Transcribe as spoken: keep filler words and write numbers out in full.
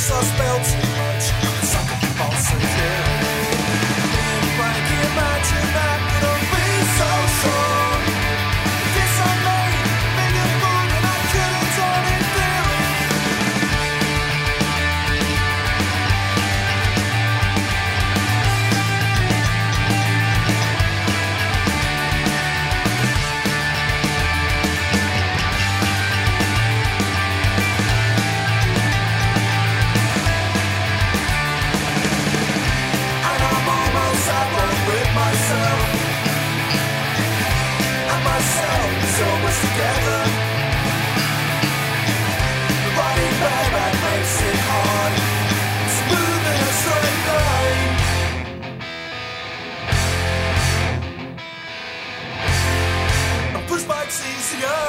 I spell too much. Some people say yeah. If I can imagine that, but I'll be so strong. This I made, made a fool and I couldn't turn it through. And I'm almost at one with myself. And myself is almost together. The riding bareback makes it hard. Smooth in a straight line. And pushback's easier.